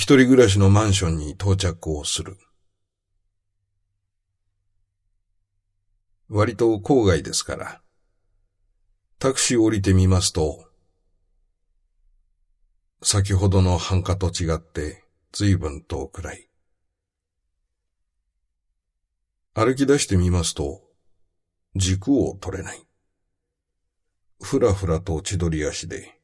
一人暮らしのマンションに到着をする。割と郊外ですから、タクシーを降りてみますと、先ほどの繁華と違って随分と暗い。歩き出してみますと、軸を取れない。ふらふらと千鳥足で、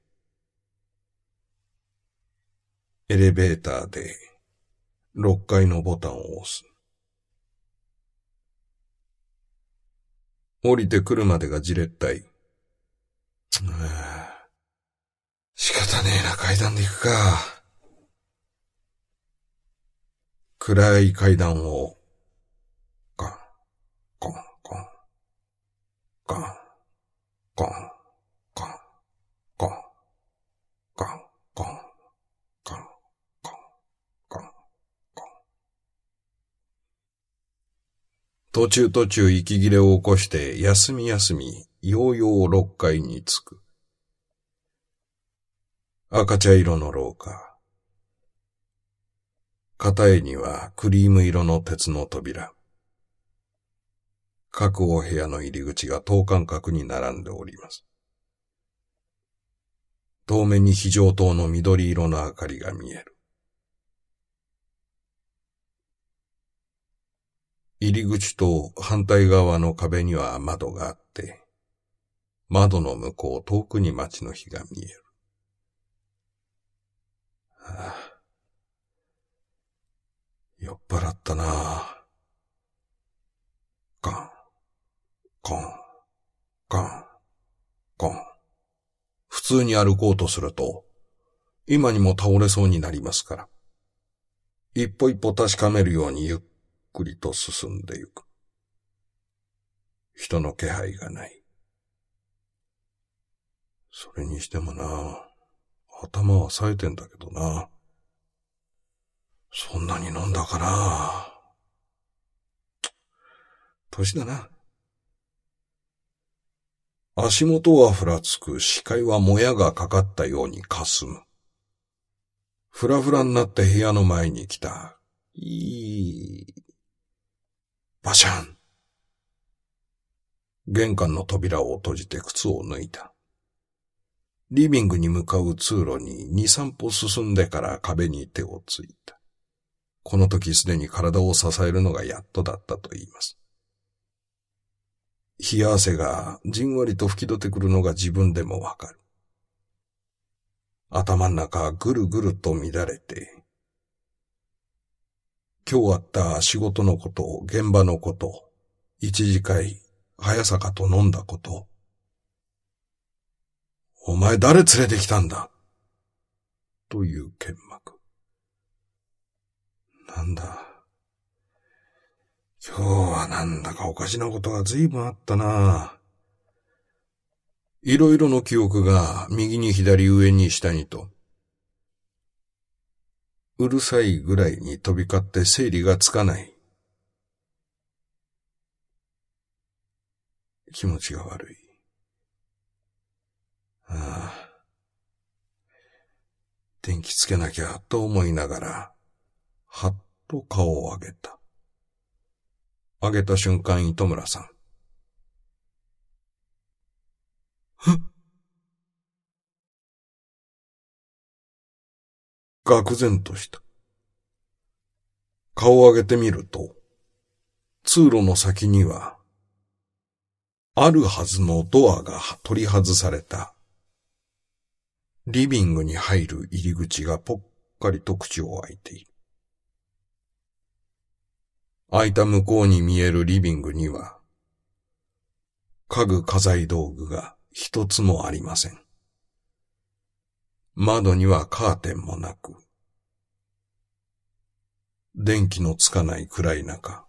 エレベーターで6階のボタンを押す。降りてくるまでがじれったい。仕方ねえな、階段で行くか。暗い階段を、コン、コン、コン、コン、コン、コン、コン、コン、コン、コン、コン、コン、コン。途中息切れを起こして、休み、ようよう6階に着く。赤茶色の廊下。片絵にはクリーム色の鉄の扉。各お部屋の入り口が等間隔に並んでおります。遠目に非常灯の緑色の明かりが見える。入り口と反対側の壁には窓があって、窓の向こう遠くに街の火が見える。酔っ払ったなあ。カン、カン、カン、カン。普通に歩こうとすると、今にも倒れそうになりますから。一歩一歩確かめるようにゆっくりと進んでゆく。人の気配がない。それにしてもな、頭は冴えてんだけどな。そんなに飲んだかな。年だな。足元はふらつく、視界はもやがかかったように霞む。ふらふらになって部屋の前に来た。バシャン。玄関の扉を閉じて靴を脱いだ。リビングに向かう通路に2、3歩進んでから壁に手をついた。この時すでに体を支えるのがやっとだったと言います。冷や汗がじんわりと吹き出てくるのが自分でもわかる。頭の中ぐるぐると乱れて、今日あった仕事のこと、現場のこと、一次会、早坂と飲んだこと。お前誰連れてきたんだという剣幕。なんだ。今日はなんだかおかしなことが随分あったな。いろいろの記憶が右に左上に下にと。うるさいぐらいに飛び交って整理がつかない。気持ちが悪い。電気つけなきゃと思いながら、はっと顔を上げた。上げた瞬間、糸村さん。愕然とした。顔を上げてみると、通路の先には、あるはずのドアが取り外された。リビングに入る入り口がぽっかりと口を開いている。開いた向こうに見えるリビングには、家具家財道具が一つもありません。窓にはカーテンもなく、電気のつかない暗い中、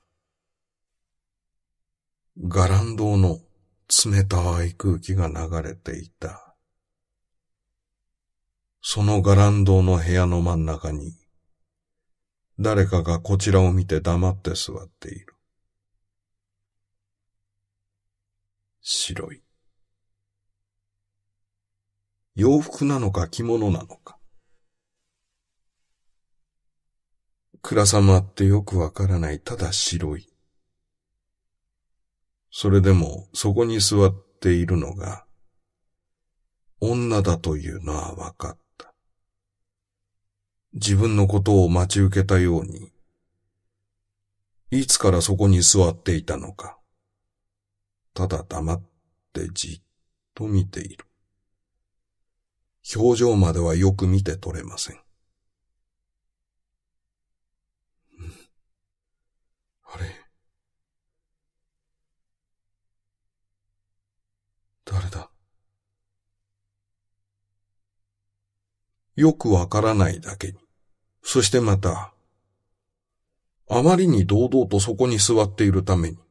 ガランドの冷たい空気が流れていた。そのガランドの部屋の真ん中に、誰かがこちらを見て黙って座っている。白い。洋服なのか着物なのか。 暗さもあってよくわからない、ただ白い。それでもそこに座っているのが女だというのはわかった。自分のことを待ち受けたように、いつからそこに座っていたのか、ただ黙ってじっと見ている。表情まではよく見て取れません。あれ？誰だ？よくわからないだけに。そしてまた、あまりに堂々とそこに座っているために、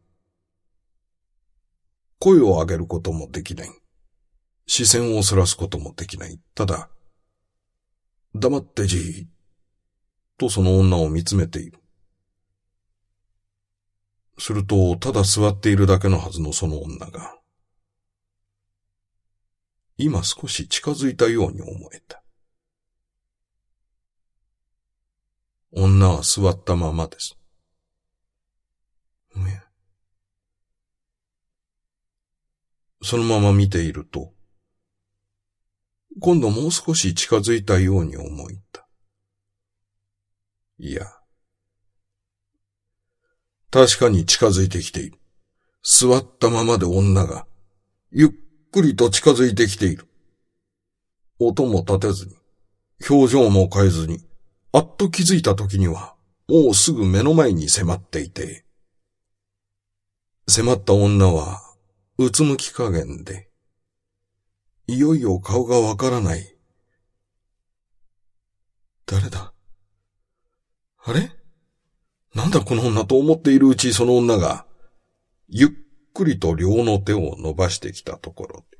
声を上げることもできない。視線をそらすこともできない。ただ、黙ってじーっとその女を見つめている。すると、ただ座っているだけのはずのその女が、今少し近づいたように思えた。女は座ったままです。そのまま見ていると、今度もう少し近づいたように思えた。いや、確かに近づいてきている。座ったままで女が、ゆっくりと近づいてきている。音も立てずに、表情も変えずに、あっと気づいた時には、もうすぐ目の前に迫っていて、迫った女は、うつむき加減で、いよいよ顔がわからない。誰だ？あれ？なんだこの女と思っているうちその女が、ゆっくりと両の手を伸ばしてきたところ